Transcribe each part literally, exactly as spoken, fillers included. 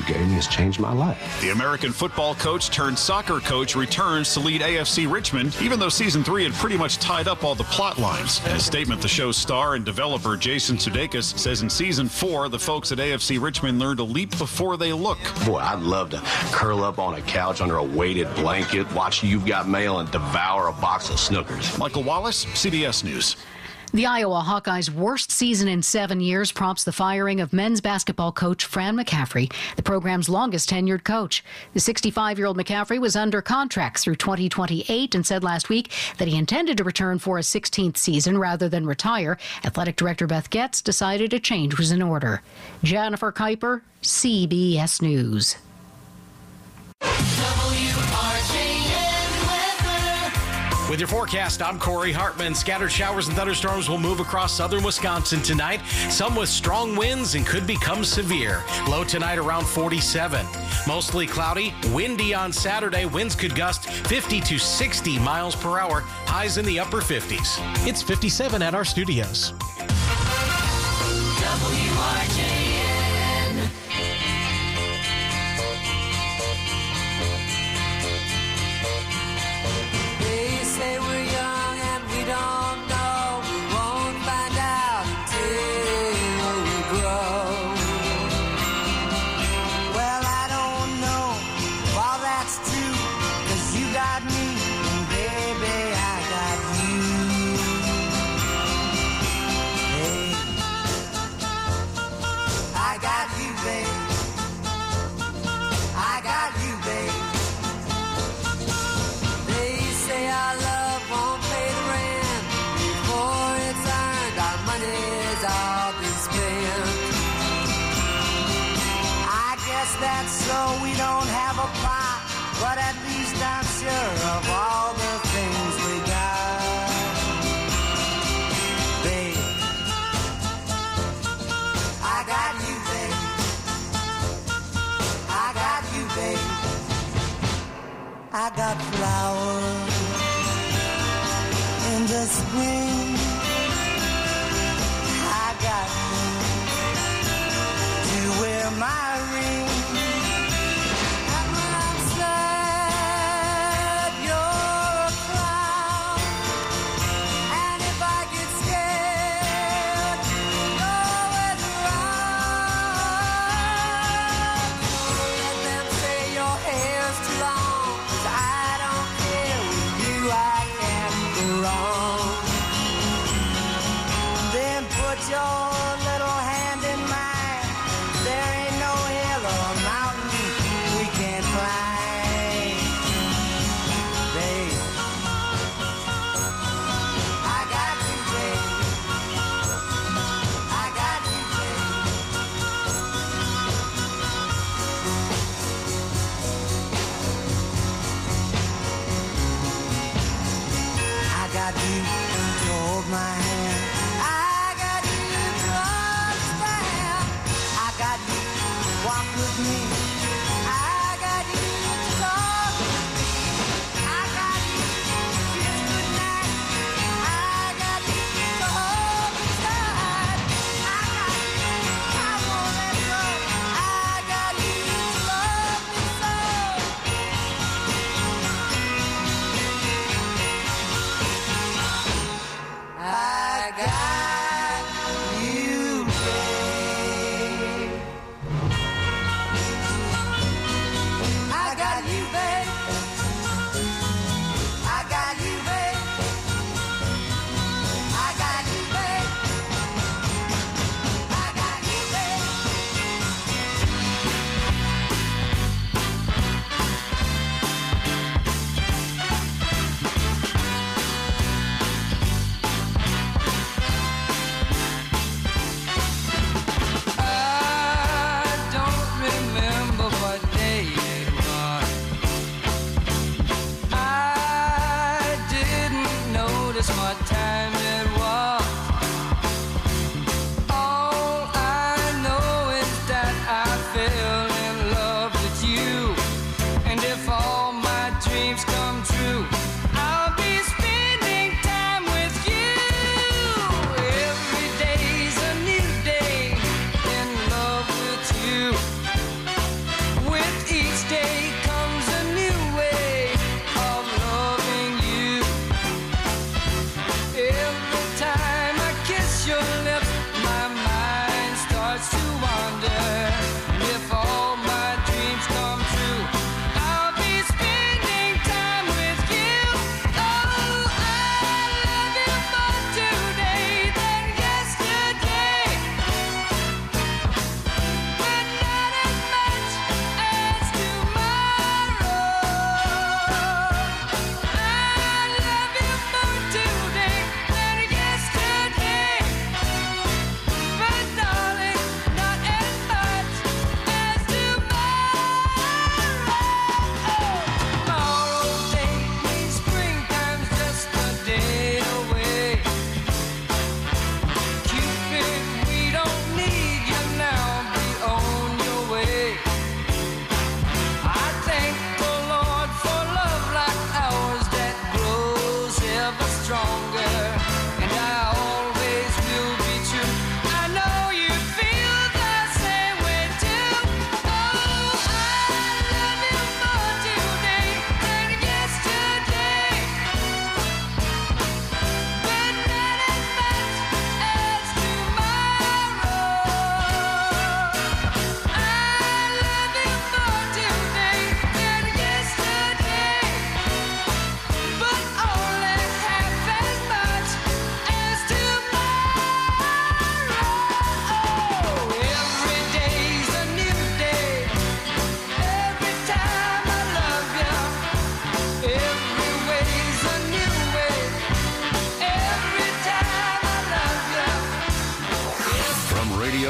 gave me has changed my life. The American football coach turned soccer coach returns to lead A F C Richmond, even though season three had pretty much tied up all the plot lines. In a statement, the show's star and developer Jason Sudeikis says in season four, the folks at A F C Richmond learned to leap before they look. Boy, I'd love to curl up on a couch under a weighted blanket, watch You've Got Mail, and devour a box of Snookers. Michael Wallace, C B S News. The Iowa Hawkeyes' worst season in seven years prompts the firing of men's basketball coach Fran McCaffery, the program's longest tenured coach. The sixty-five-year-old McCaffery was under contract through twenty twenty-eight and said last week that he intended to return for a sixteenth season rather than retire. Athletic Director Beth Getz decided a change was in order. Jennifer Kuiper, C B S News. With your forecast, I'm Corey Hartman. Scattered showers and thunderstorms will move across southern Wisconsin tonight, some with strong winds and could become severe. Low tonight around forty-seven. Mostly cloudy, windy on Saturday. Winds could gust fifty to sixty miles per hour, highs in the upper fifties. It's fifty-seven at our studios. W R J N. They say we're young and we don't know. We won't find out until we grow. Well, I don't know if all that's true, 'cause you got me, and baby, I got you. Hey, I got you, babe. I got you, babe. They say our love won't pay the rent before it's earned. Our money's all been spent. I guess that's so we don't have a plot, but at least I'm sure of all the things we got. Babe, I got you, babe. I got you, babe. I got flowers in the spring. I got you to wear my ring. And when I'm sad, you're a clown. And if I get scared, you're always around. Let them say your hair's too long, 'cause I don't care. With you I can't go wrong. Then put your little hand in mine. There ain't no hill or mountain we can't climb. Babe, I got you, babe. I got you, babe. I got you to hold my hand. I got you to understand. I got you to walk with me. I got you to talk with me. I got you to kiss goodnight. I got you to hold me tight. I got you, I won't let go. I got you to love me so. I got you, babe.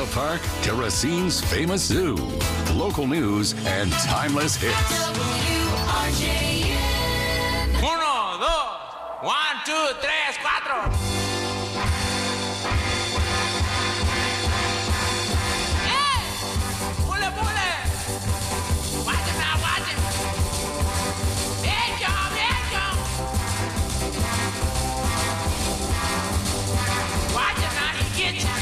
Park to Racine's famous zoo. Local news and timeless hits. W R J N. Uno, dos, one, two, tres, cuatro. Hey! Pule, pule! Watch it now, watch it! Here it come, here it come! Watch it now, he gets you!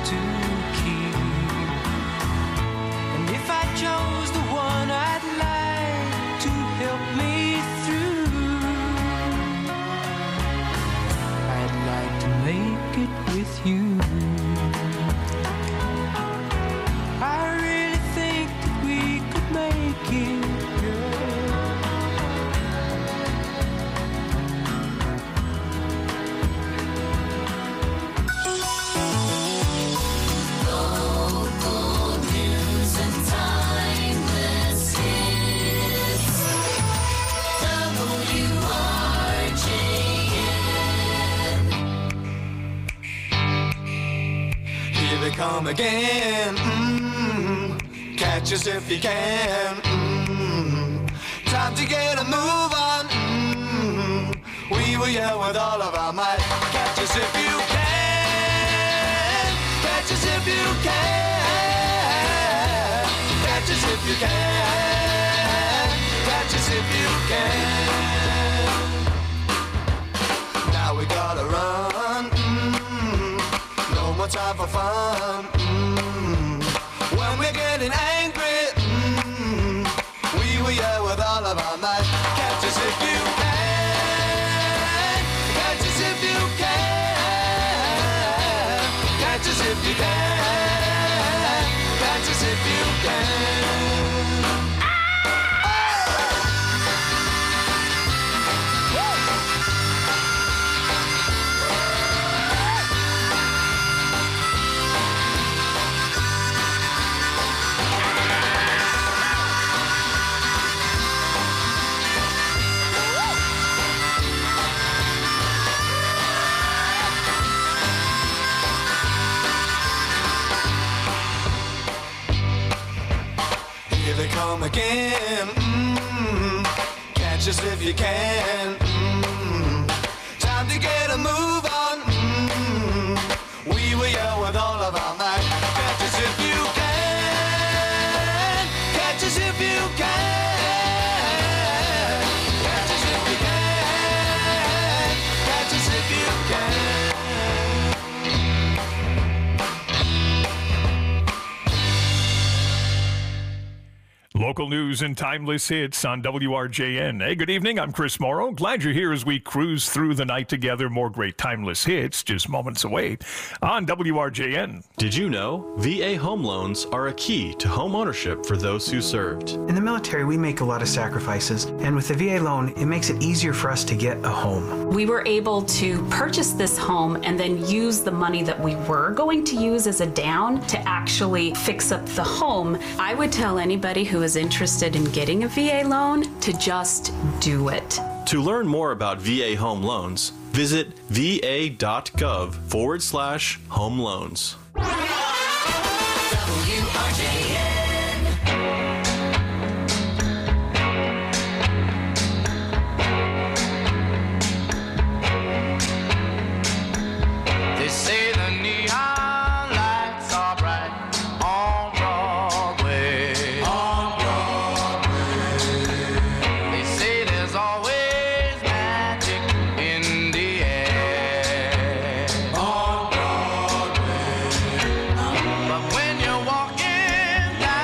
to keep. And if I chose the one I'd like to help me through, I'd like to make it with you. I really think that we could make it, girl. Local news and timeless hits. W R J N. Here they come again. Mm-hmm. Catch us if you can. Mm-hmm. Time to get a move on. Mm-hmm. We will yell with all of our might. Catch us if you can. Catch us if you can. Catch us if you can. Catch us if you can. Now we gotta run. Mm-hmm. No more time for fun. Mm-hmm. When we're getting angry, mm-hmm. we will yell with all of our might. Catch us if you can. Catch us if you can. Catch us if you can. Catch us if you can. Here they come again. Mm-hmm. Catch us if you can. Mm-hmm. Time to get a move on. Mm-hmm. We will yell with all of our might. Catch us if you can. Catch us if you can. Catch us if you can. Catch us if you can. Local news and timeless hits on W R J N. Hey, good evening. I'm Chris Morrow. Glad you're here as we cruise through the night together. More great timeless hits just moments away on W R J N. Did you know V A home loans are a key to home ownership for those who served? In the military, we make a lot of sacrifices, and with the V A loan, it makes it easier for us to get a home. We were able to purchase this home and then use the money that we were going to use as a down to actually fix up the home. I would tell anybody who is interested in getting a V A loan to just do it. To learn more about V A home loans, visit va.gov forward slash home loans. W R J N. They say the neon lights are bright on Broadway. On Broadway. They say there's always magic in the air. On Broadway. But when you're walking down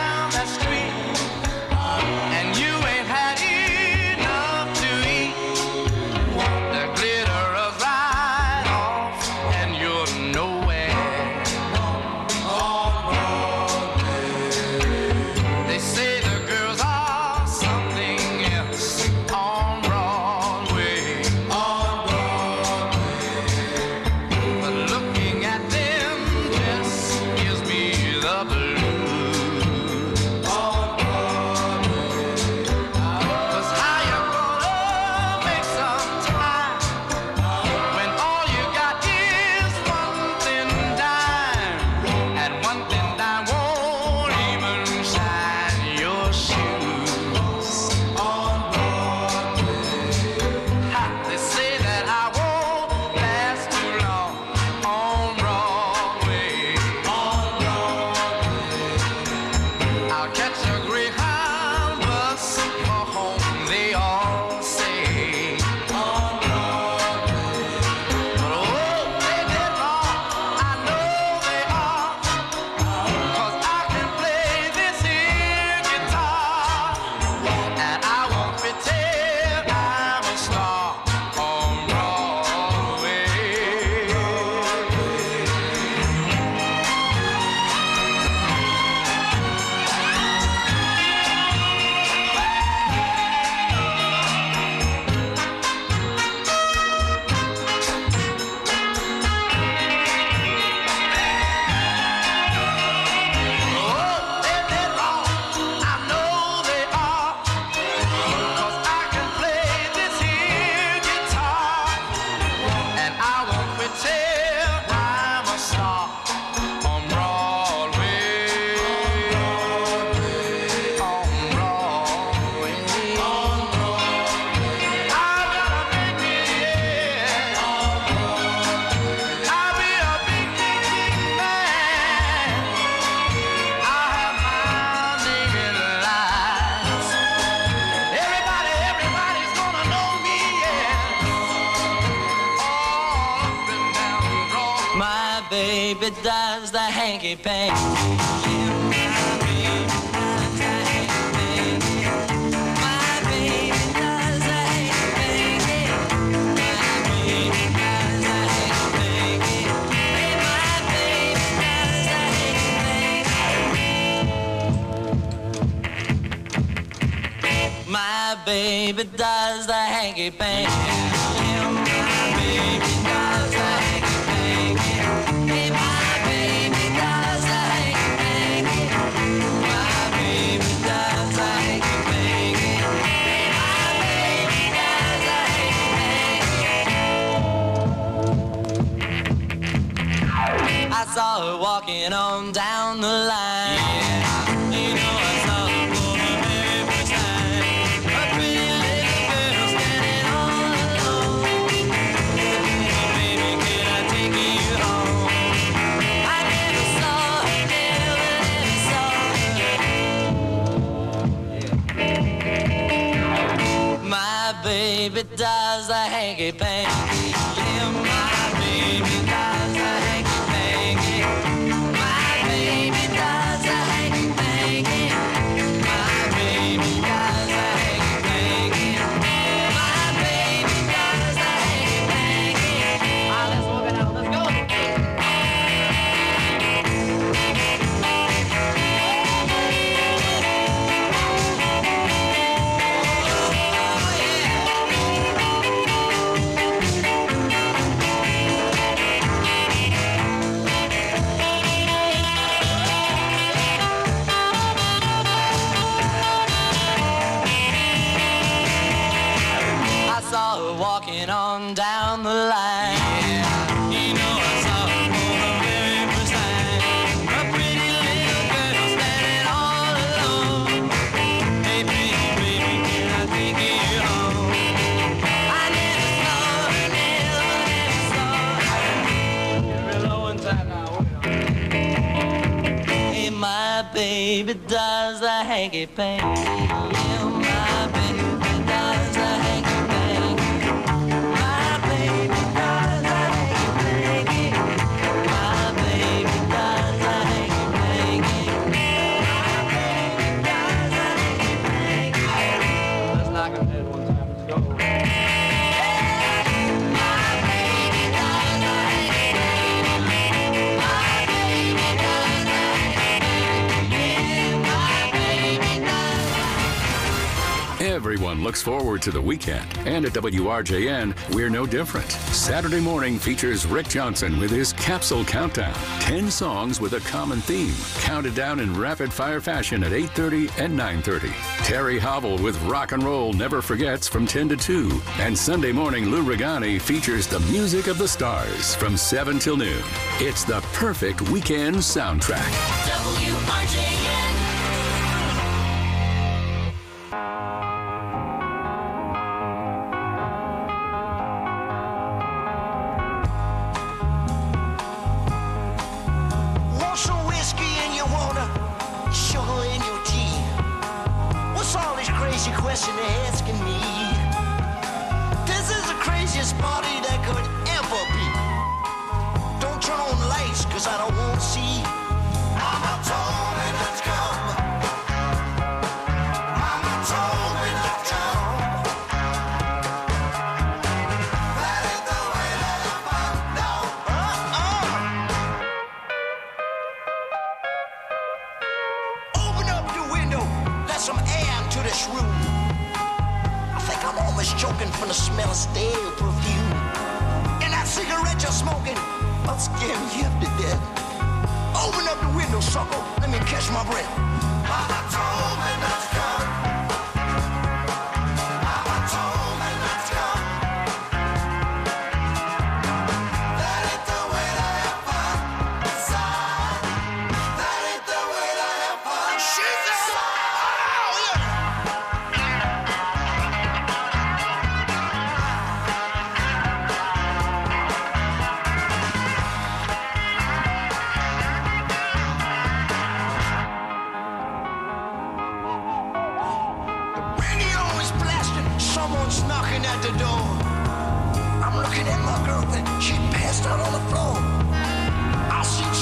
baby does the hanky panky. Yeah, my baby does the hanky panky. My baby does the hanky panky. My baby does the hanky panky. Hey, my baby does the hanky panky. My baby does the hanky panky. Yeah, my baby does the hanky panky. Hey, my baby does the hanky panky. My baby does the hanky panky. Hey, my baby does the hanky panky. I saw her walking on down the line. Yeah, you know I saw her for the very first time. A pretty little girl standing all alone. Baby, can I take you home? I never saw her, never, never saw her. My baby does the hanky panky. Yeah, my baby does the hanky panky. My baby does the hanky panky. My baby does the hanky panky. My baby does the hanky panky. Ah, let's walk it out. Let's go. I saw her walking on down the line. Yeah, you know I saw her for the very first time. A pretty little girl standing all alone. Hey, baby, baby, can I take you home? I never saw her, never, never saw her. Real low and tight now. Hey, my baby does the hanky panky. Yeah, my baby does the hanky panky. My baby does the hanky panky. My baby does the hanky panky. My baby does the hanky panky. Let's knock him dead one time. Let's go. My baby does the hanky panky. My baby does the hanky panky. Yeah, my baby does. Everyone looks forward to the weekend, and at W R J N, we're no different. Saturday morning features Rick Johnson with his Capsule Countdown. Ten songs with a common theme, counted down in rapid-fire fashion at eight thirty and nine thirty. Terry Hobble with Rock and Roll Never Forgets from ten to two. And Sunday morning, Lou Regani features the music of the stars from seven till noon. It's the perfect weekend soundtrack. W R J N. Want some whiskey in your water, sugar in your tea? What's all this crazy question they're asking me? This is the craziest party that could ever be. Don't turn on the lights, cause I don't want to see. Mama told me not to come. Mama told me not to come. That ain't the way that I found out. Uh-uh. Open up the window, let some air into this room. I think I'm almost choking from the smell of stale perfume. And that cigarette you're smoking, I'll scare me half to death. Open up the window, sucker, let me catch my breath. Mama told me not to come. Mama told me not to come. That ain't the way to have fun, son. That ain't the way to have fun. She's a the door. I'm looking at my girlfriend. She passed out on the floor. I see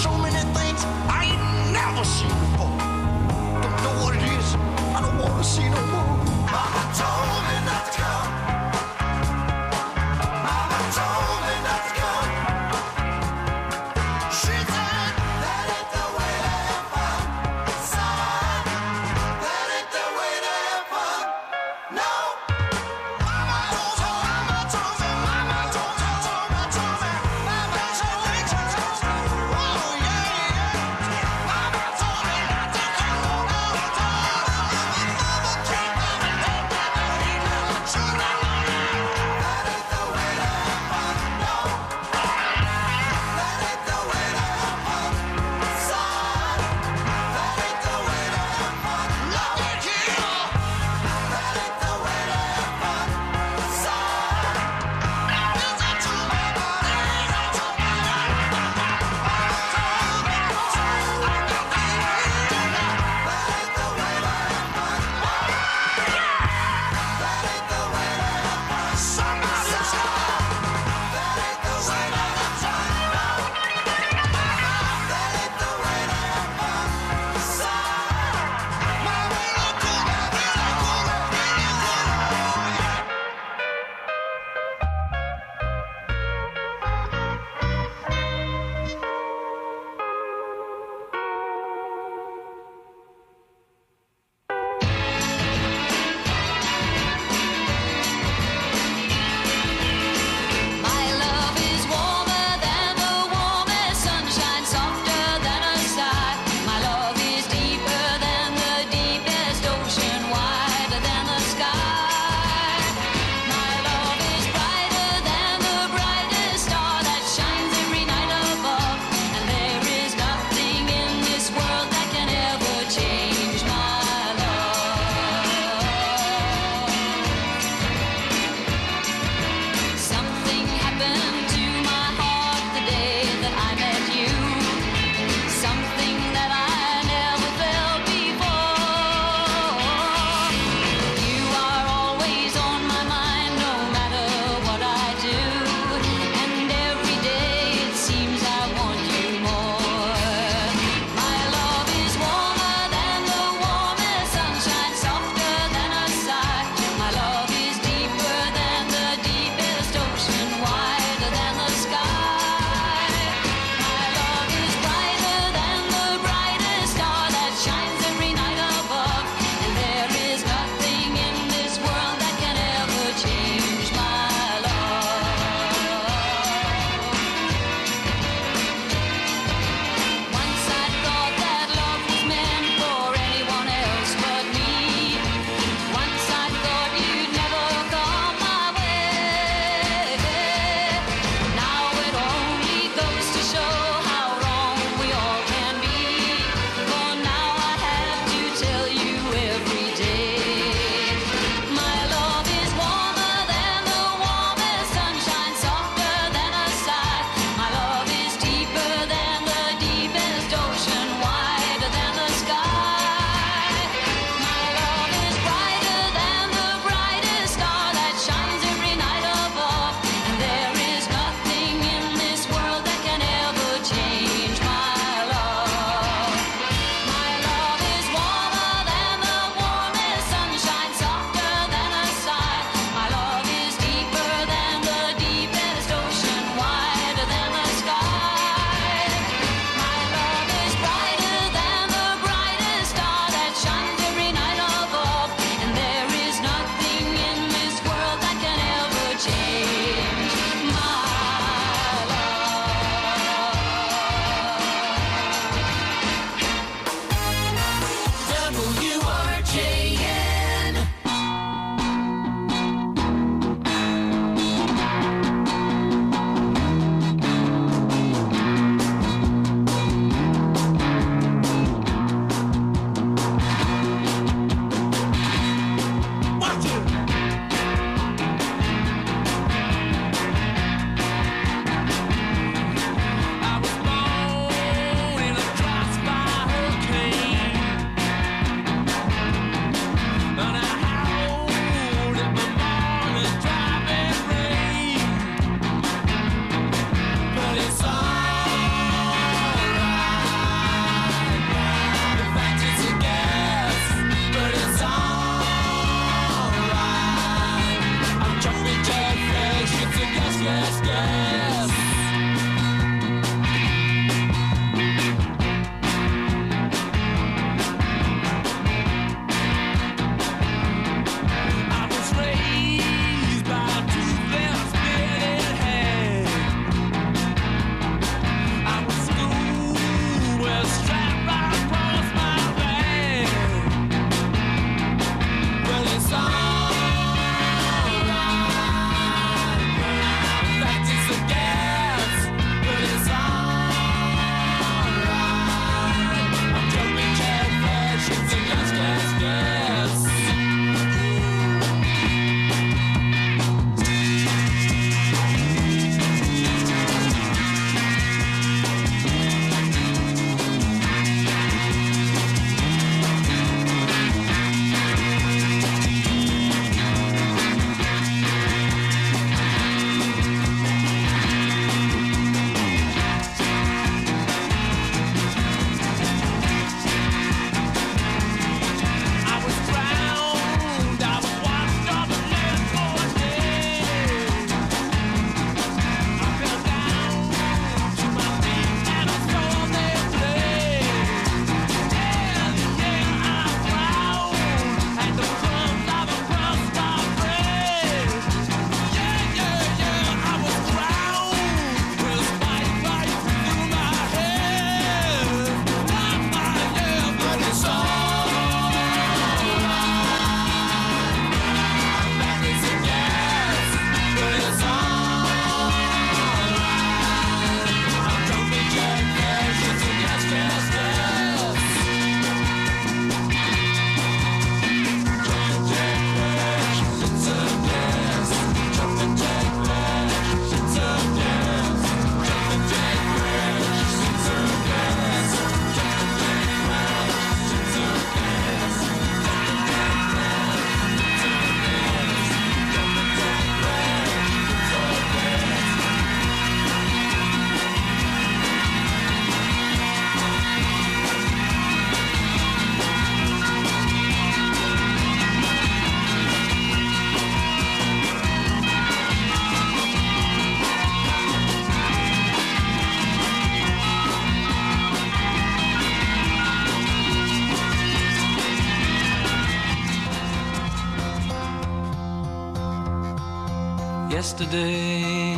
yesterday.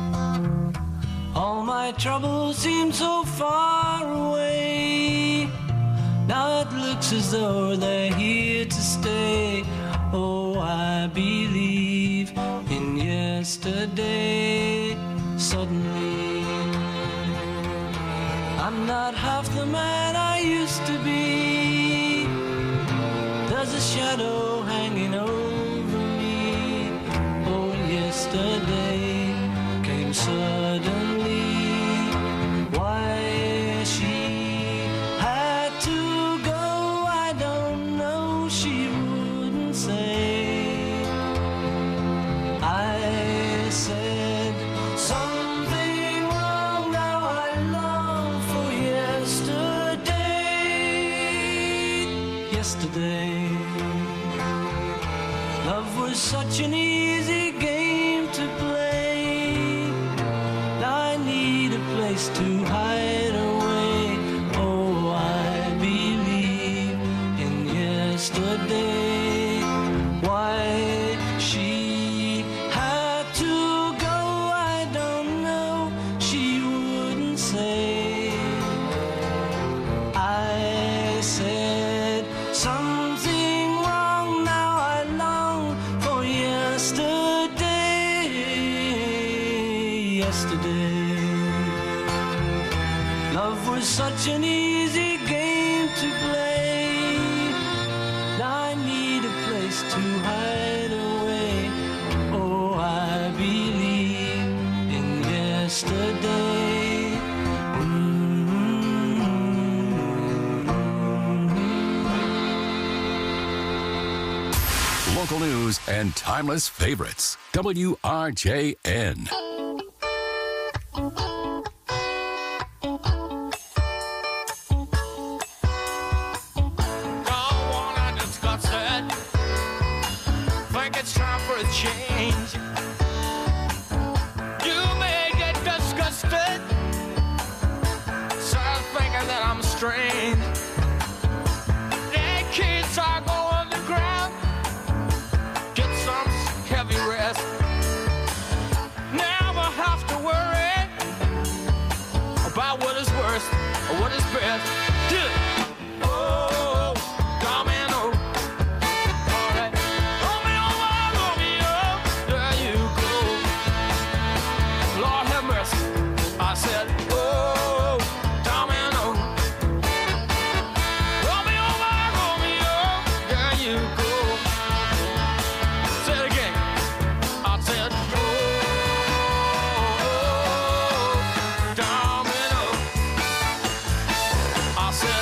All my troubles seem so far away. Now it looks as though they're here to stay. Oh, I believe in yesterday. Suddenly, I'm not half the man I used to be. There's a shadow hanging over me. Oh, yesterday came suddenly. Why she had to go, I don't know, she wouldn't say. I said something wrong, now I long for yesterday. Yesterday, love was such an easy game to play. Now I need a place to hide away. Oh, I believe in yesterday. Why she had to go, I don't know, she wouldn't say. I said something wrong, now I long for yesterday. Yesterday, love was such an easy game to play. Now I need a place to hide away. Oh, I believe in yesterday. Local news and timeless favorites. W R J N. Don't wanna discuss it. Think it's time for a change. You may get disgusted. Start thinking that I'm strange. That kids are going to ground. Get some heavy rest. Never have to worry about what is worst or what is best. Yeah. Oh, domino. All right. Romeo, Romeo, there you go. Lord have mercy. I said, oh, domino. Romeo, Romeo, there you go. Say it again. I said, oh, domino. I said,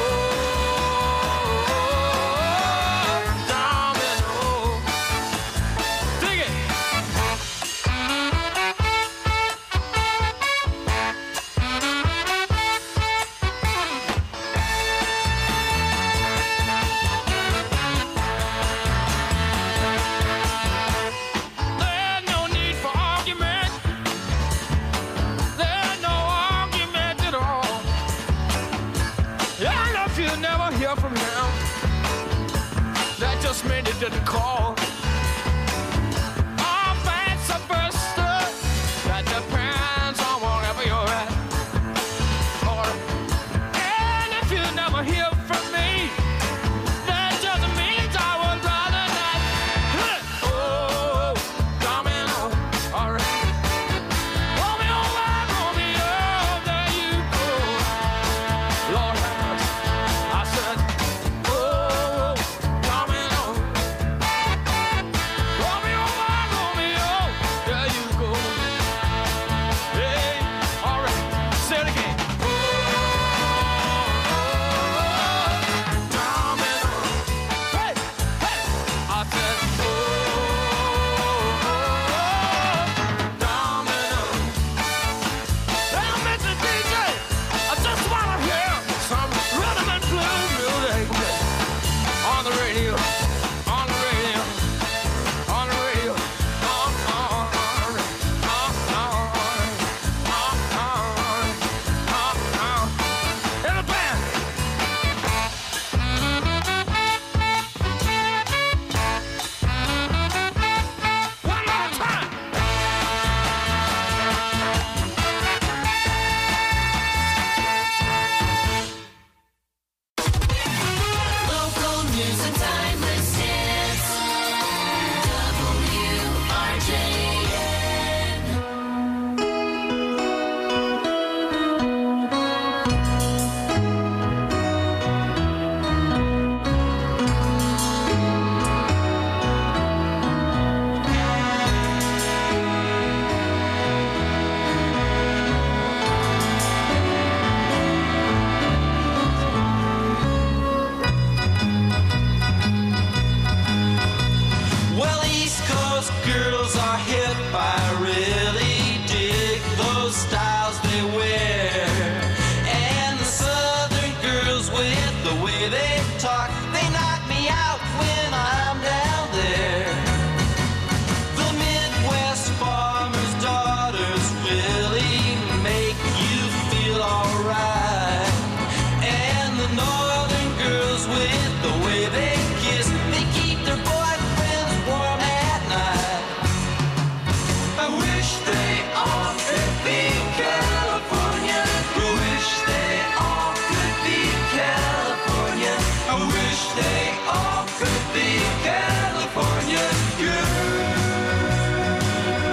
oh, domino. Dig it. There's no need for argument. There's no argument at all. And if you never hear from him, that just means he didn't call. Or vice versa. That depends on wherever you're at. Or, and if you never hear from me, that just means I would rather not. Huh. Oh, domino. All right. Romeo, Romeo, there you go. Lord have mercy. I said, oh, domino. with the way they talk. They knock me out when I'm down there. The Midwest farmers' daughters really make you feel alright. And the northern girls with the way they kiss, they keep their boyfriends warm at night. I wish they all could be California. I wish they all could be California. I wish they all could be California girls.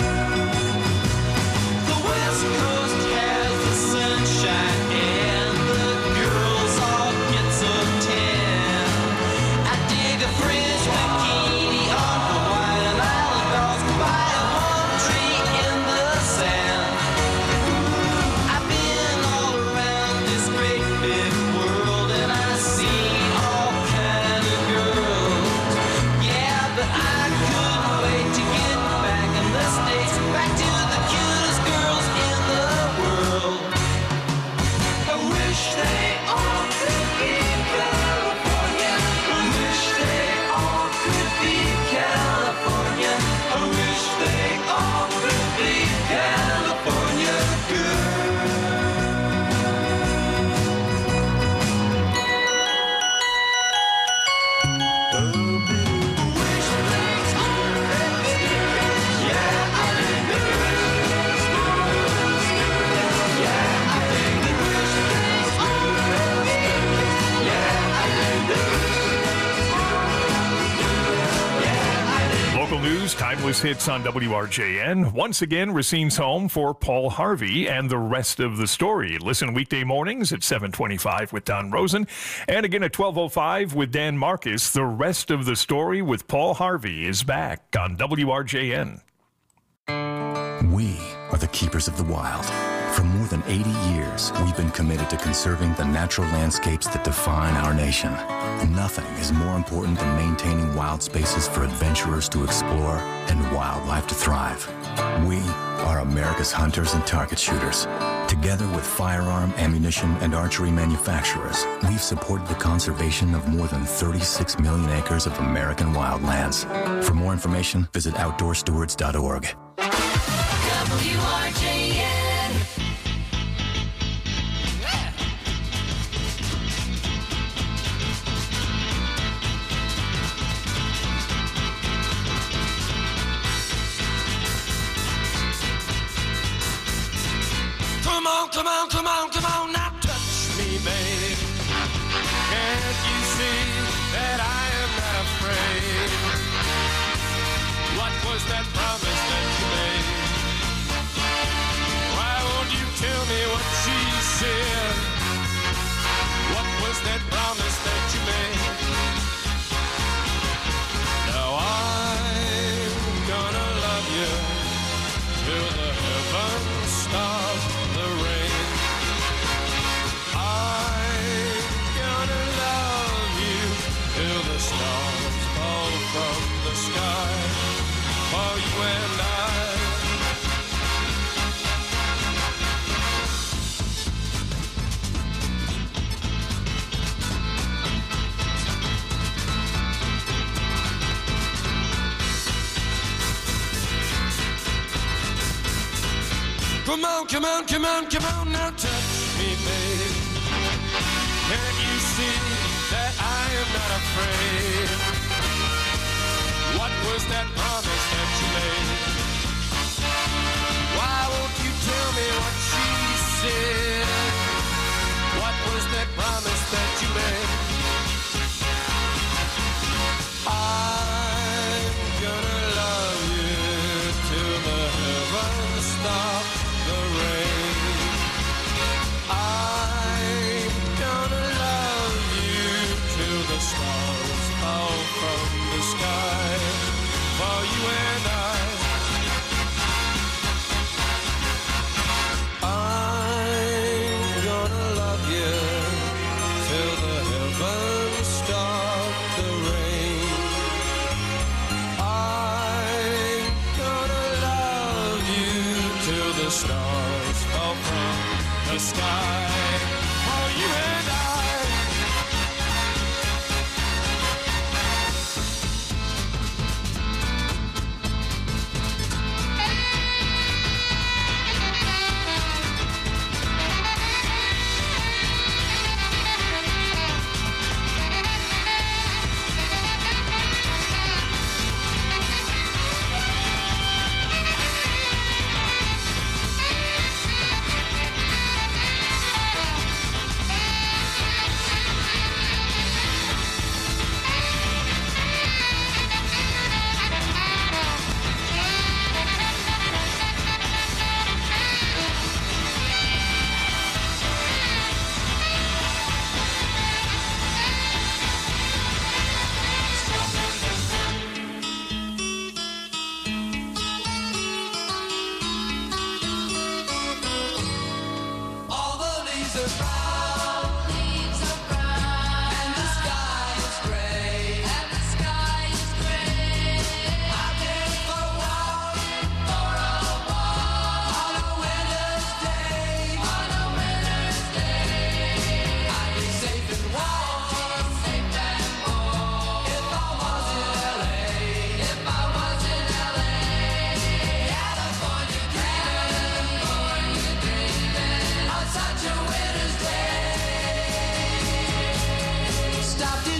The West Coast has the sunshine and the girls all get so tan. I dig a French bikini on Hawaiian Island girls by a palm tree in the sand. I've been all around this great big world and I see all kind of girls. Yeah, but I couldn't wait to get back in the States, back to the cutest girls in the world. I wish they all could be California. I wish they all could be California. I wish they all could be California Local news, timeless hits on W R J N. Once again, Racine's home for Paul Harvey and the rest of the story. Listen weekday mornings at seven twenty-five with Don Rosen. And again at twelve oh five with Dan Marcus. The rest of the story with Paul Harvey is back on W R J N. We are the keepers of the wild. For more than eighty years, we've been committed to conserving the natural landscapes that define our nation. Nothing is more important than maintaining wild spaces for adventurers to explore and wildlife to thrive. We are America's hunters and target shooters. Together with firearm, ammunition, and archery manufacturers, we've supported the conservation of more than thirty-six million acres of American wildlands. For more information, visit outdoor stewards dot org. W R J N. Come on, come on, come on, come on, now touch me, babe. Can't you see that I am not afraid? What was that promise that you made? Why won't you tell me what she said? What was that promise that you made? Now I'm gonna love you till the heavens stop the rain. I'm gonna love you till the stars fall from the sky for you and I. Come on, come on, come on, come on, now touch me, babe. Can't you see that I am not afraid? What was that promise that you made? Why won't you tell me what she said? What was that promise that you made? I'm gonna love you till the heavens stop the rain. I'm gonna love you till the stars fall from the sky for you and I.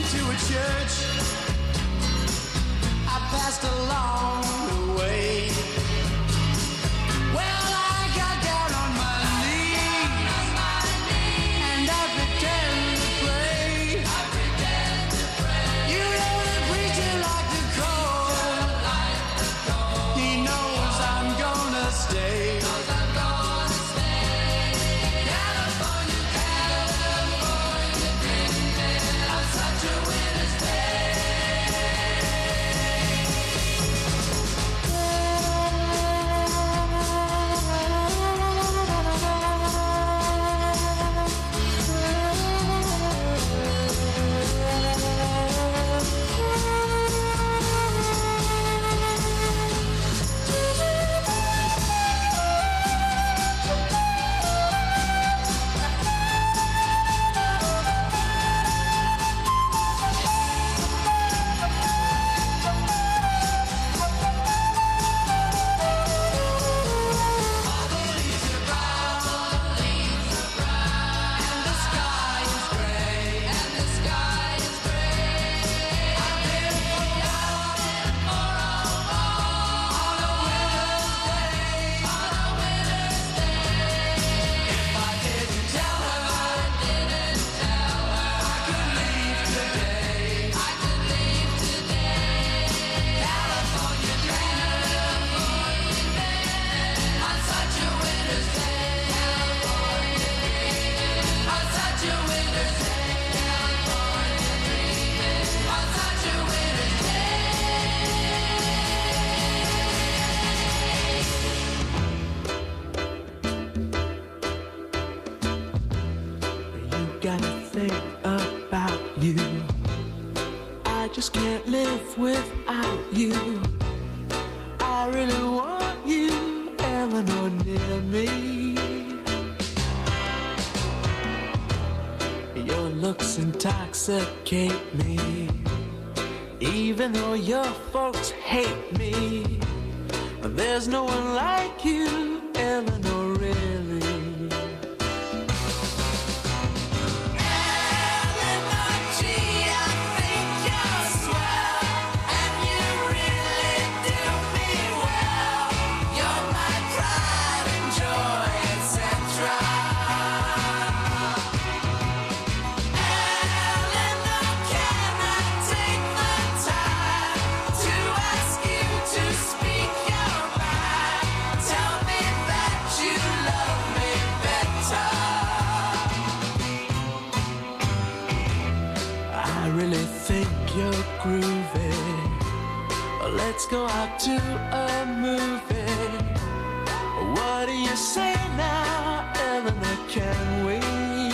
into a church. I passed along the way. Well, I got down on my knees and I pretend to pray. You know the preacher like to call. He knows I'm gonna stay. California, California dreaming of such a winter's day. Gotta think about you. I just can't live without you. I really want you, Eleanor, near me. Your looks intoxicate me. Even though your folks hate me, there's no one like you, Eleanor, really. Let's go out to a movie. What do you say now, Eleanor, can we?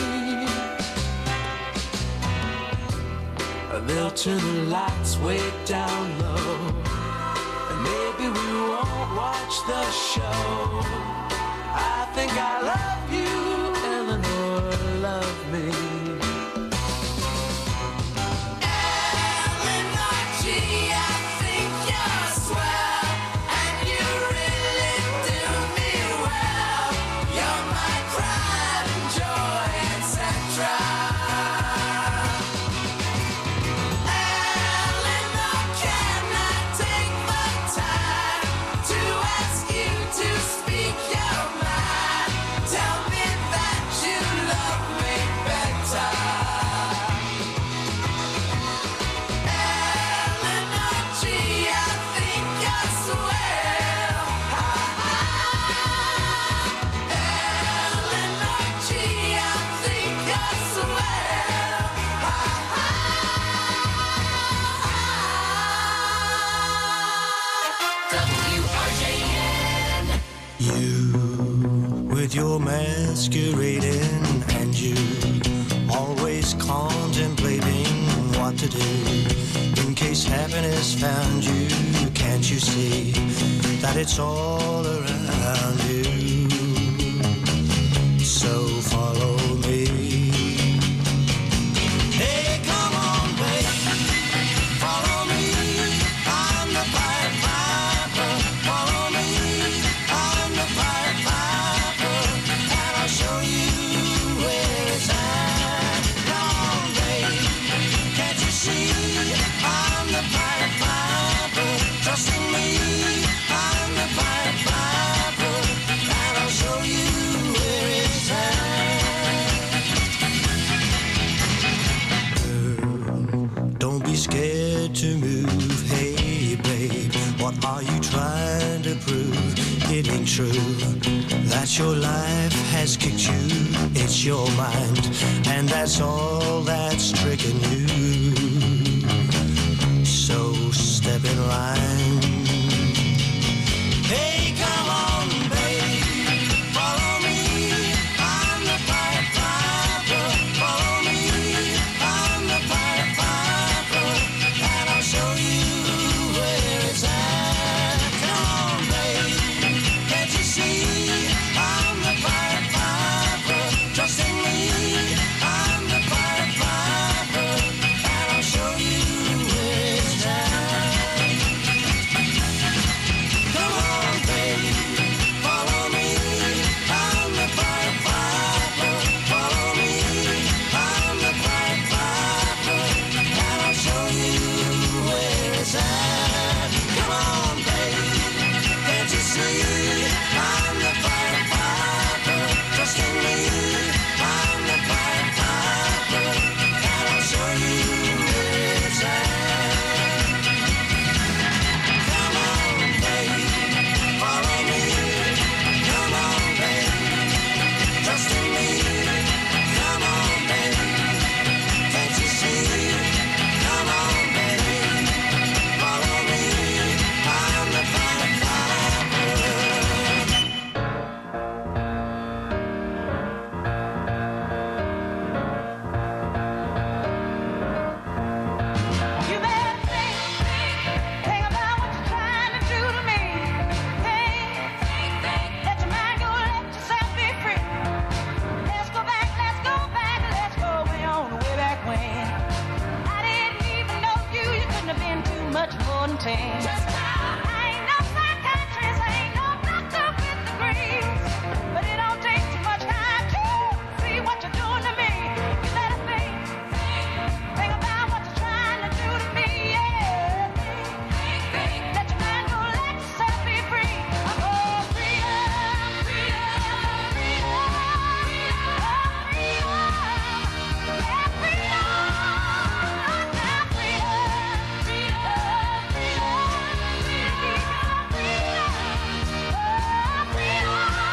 They'll turn the lights way down low, and maybe we won't watch the show. I think I love you, Eleanor, love me. With your masquerading and you always contemplating what to do in case happiness found you. Can't you see that it's all around you? So follow me. Hey, come on, baby, follow me. I'm the Pied Piper. Follow me. I'm the Pied Piper, and I'll show you where it's at. Come on, baby, can't you see? scared to move. Hey, babe, what are you trying to prove? It ain't true that your life has kicked you. It's your mind, and that's all that's tricking you. So step in line. Hey, come on, babe, follow me. I'm the Pied Piper. Follow me. I'm the Pied Piper, and I'll show you where it's at. Come on, babe, can't you see? I'm the Pied Piper. Trust in me. I'm the Pied Piper, and I'll show you where it's at. Come on, babe, follow me. I'm the Pied Piper. Follow me. I'm the Pied Piper, and I'll show you where it's at. Come on, babe, can't you see? I'm the Pied Piper. Trust in me. I'm the Pied Piper, and I'll show you where it's at. Come on, babe, follow me. Come on, babe, trust in me. Come on, babe, can't you see? Come on, babe, follow me. I'm the Pied Piper. You better think, think about what you're trying to do to me. Think, think, think, let your mind go, let yourself be free. Let's go back, let's go back, let's go way on, way back when. I didn't even know you, you couldn't have been too much more than ten. I ain't no psychiatrist, I ain't no doctor with degrees, but it don't take too much time to see what you're doing to me. You better think, think about what you're trying to do to me, yeah. Think, think, let your mind go, let yourself be free. Oh, freedom, freedom, freedom, oh, freedom, yeah, freedom, now freedom, freedom, freedom, freedom, freedom, oh, freedom.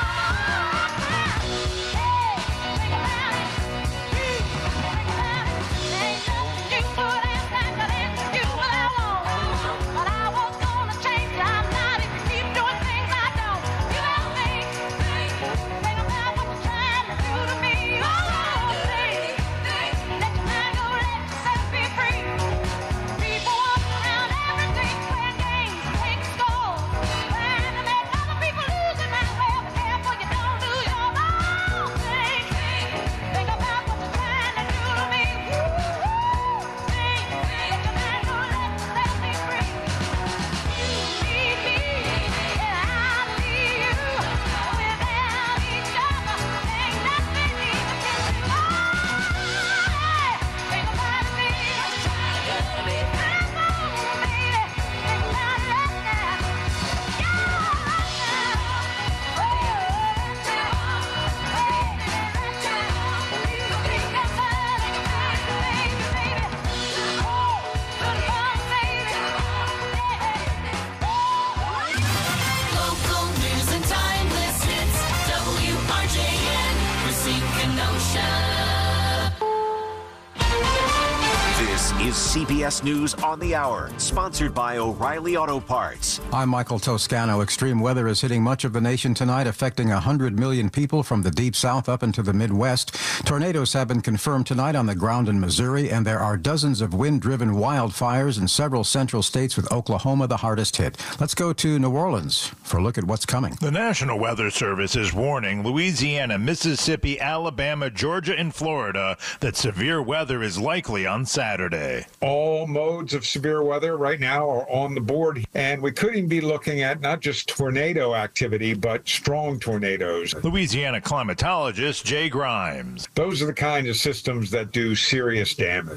Hey, think about it. You think about it. Ain't nothing you put inside, 'cause it's you what I want. But I was gonna change it. I'm not if you keep doing things I don't. You better think, think, think about what you're trying to do to me. Oh, think, think, let your mind go, let yourself be free. People walk around every day playing games, taking scores, trying to make other people lose their mind. Well, be careful you don't lose your own. Think, think, think about what you're trying to do to me. Woo-hoo. Think, think, let your mind go, let yourself be free. You need me, and I need you. Without each other, ain't nothing we can do. Oh, think about it, baby. Come on, baby. Think about it right now. Local news and timeless hits. W R J N, Racine Kenosha. This is C B S News on the Hour, sponsored by O'Reilly Auto Parts. I'm Michael Toscano. Extreme weather is hitting much of the nation tonight, affecting one hundred million people from the deep south up into the Midwest. Tornadoes have been confirmed tonight on the ground in Missouri, and there are dozens of wind-driven wildfires in several central states, with Oklahoma the hardest hit. Let's go to New Orleans for a look at what's coming. The National Weather Service is warning Louisiana, Mississippi, Alabama, Georgia, and Florida that severe weather is likely on Saturday. All modes of severe weather right now are on the board, and we could even be looking at not just tornado activity, but strong tornadoes. Louisiana climatologist Jay Grimes. Those are the kind of systems that do serious damage.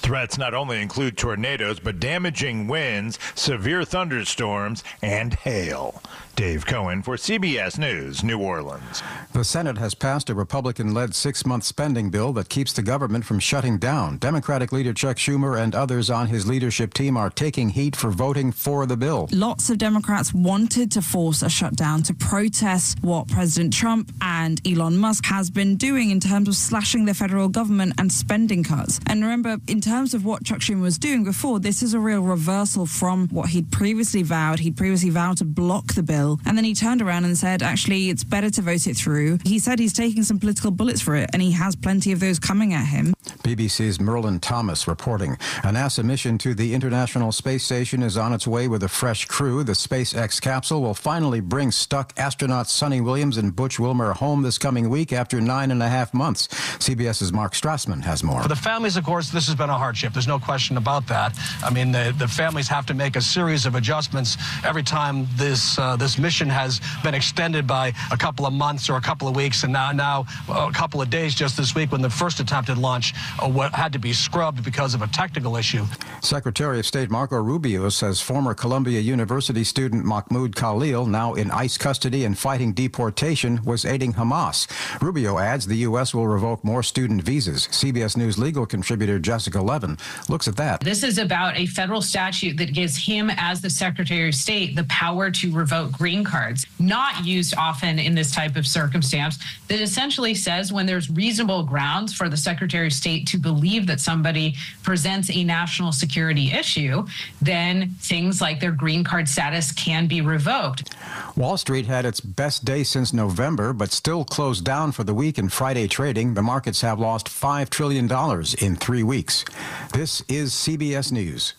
Threats not only include tornadoes, but damaging winds, severe thunderstorms, and hail. Dave Cohen for C B S News, New Orleans. The Senate has passed a Republican-led six-month spending bill that keeps the government from shutting down. Democratic leader Chuck Schumer and others on his leadership team are taking heat for voting for the bill. Lots of Democrats wanted to force a shutdown to protest what President Trump and Elon Musk has been doing in terms of slashing the federal government and spending cuts. And remember, in terms of what Chuck Schumer was doing before, this is a real reversal from what he'd previously vowed. He'd previously vowed to block the bill. And then he turned around and said, actually, it's better to vote it through. He said he's taking some political bullets for it, and he has plenty of those coming at him. B B C's Merlin Thomas reporting. A NASA mission to the International Space Station is on its way with a fresh crew. The SpaceX capsule will finally bring stuck astronauts Sonny Williams and Butch Wilmer home this coming week after nine and a half months. CBS's Mark Strassman has more. For the families, of course, this has been a hardship. There's no question about that. I mean, the, the families have to make a series of adjustments every time this uh, this mission has been extended by a couple of months or a couple of weeks, and now now a couple of days just this week when the first attempted launch uh, what had to be scrubbed because of a technical issue. Secretary of State Marco Rubio says former Columbia University student Mahmoud Khalil, now in ICE custody and fighting deportation, was aiding Hamas. Rubio adds the U S will revoke more student visas. C B S News legal contributor Jessica Levin looks at that. This is about a federal statute that gives him, as the Secretary of State, the power to revoke green cards, not used often in this type of circumstance, that essentially says when there's reasonable grounds for the Secretary of State to believe that somebody presents a national security issue, then things like their green card status can be revoked. Wall Street had its best day since November, but still closed down for the week in Friday trading. The markets have lost five trillion dollars in three weeks. This is C B S News.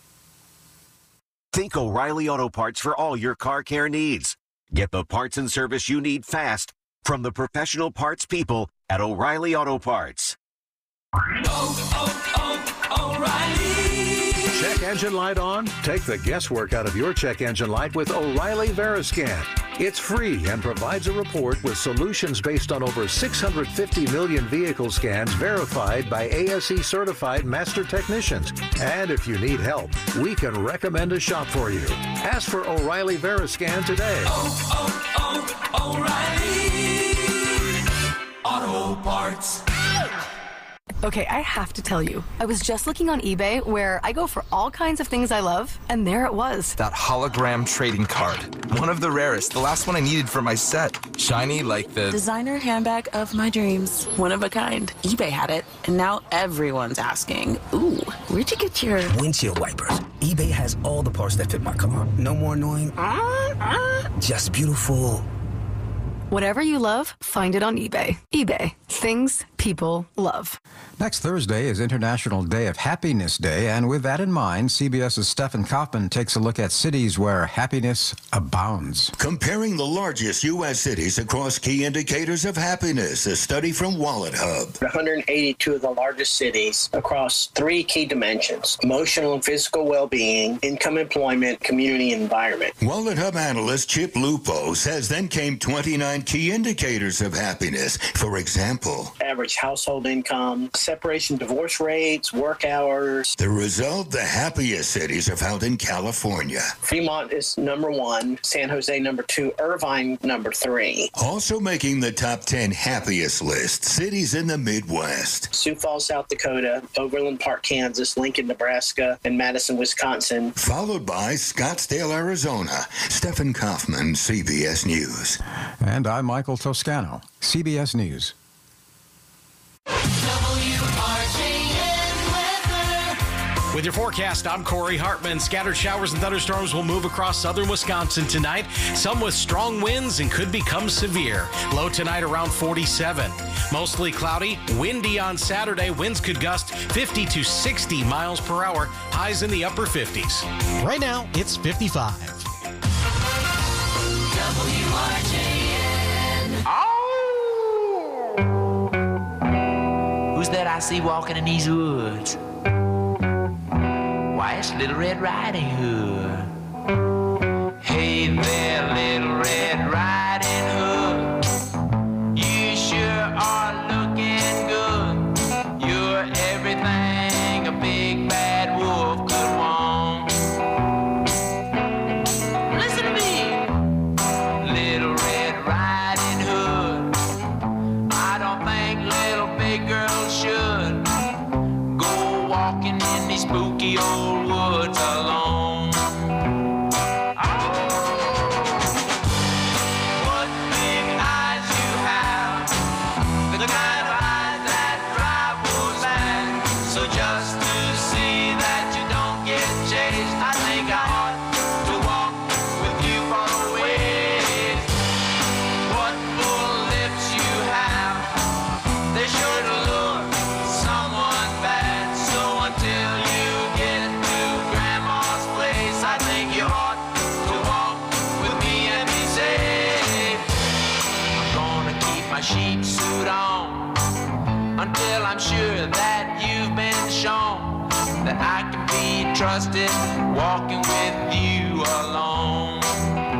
Think O'Reilly Auto Parts for all your car care needs. Get the parts and service you need fast from the professional parts people at O'Reilly Auto Parts. Oh, oh, O'Reilly. Check engine light on? Take the guesswork out of your check engine light with O'Reilly Veriscan. It's free and provides a report with solutions based on over six hundred fifty million vehicle scans verified by A S E certified master technicians. And if you need help, we can recommend a shop for you. Ask for O'Reilly Veriscan today. Oh, oh, oh, O'Reilly Auto Parts. Okay, I have to tell you, I was just looking on eBay where I go for all kinds of things I love, and there it was. That hologram trading card. One of the rarest. The last one I needed for my set. Shiny like the... designer handbag of my dreams. One of a kind. eBay had it, and now everyone's asking, ooh, where'd you get your... windshield wipers. eBay has all the parts that fit my car. No more annoying... Uh, uh, just beautiful... Whatever you love, find it on eBay. eBay. Things people love. Next Thursday is International Day of Happiness Day, and with that in mind, CBS's Stephen Kaufman takes a look at cities where happiness abounds. Comparing the largest U S cities across key indicators of happiness, a study from Wallet Hub. one hundred eighty-two of the largest cities across three key dimensions: emotional and physical well-being, income, employment, community, and environment. Wallet Hub analyst Chip Lupo says then came twenty-nine key indicators of happiness. For example, average household income, separation divorce rates, work hours. The result, the happiest cities are found in California. Fremont is number one, San Jose number two, Irvine number three. Also making the top ten happiest list, cities in the Midwest. Sioux Falls, South Dakota, Overland Park, Kansas, Lincoln, Nebraska, and Madison, Wisconsin. Followed by Scottsdale, Arizona. Stephen Kaufman, C B S News. And I'm Michael Toscano, C B S News. With your forecast, I'm Corey Hartman. Scattered showers and thunderstorms will move across southern Wisconsin tonight. Some with strong winds and could become severe. Low tonight around forty-seven. Mostly cloudy, windy on Saturday. Winds could gust fifty to sixty miles per hour. Highs in the upper fifties. Right now, it's fifty-five. W R J N. Who's that I see walking in these woods? Why, it's Little Red Riding Hood. Hey there, Little Red Riding Hood. You sure are looking good. You're everything a big walking in these spooky old woods alone. What big eyes you have, the kind of eyes that drive wolves mad. So just to see that you don't get chased, I think I ought to walk with you for a ways. What full lips you have, they sure to look someone bad. So until you get to Grandma's place, I think you ought to walk with me and be safe. I'm gonna keep my sheep suit on until I'm sure that you've been shown that I can be trusted walking with you alone.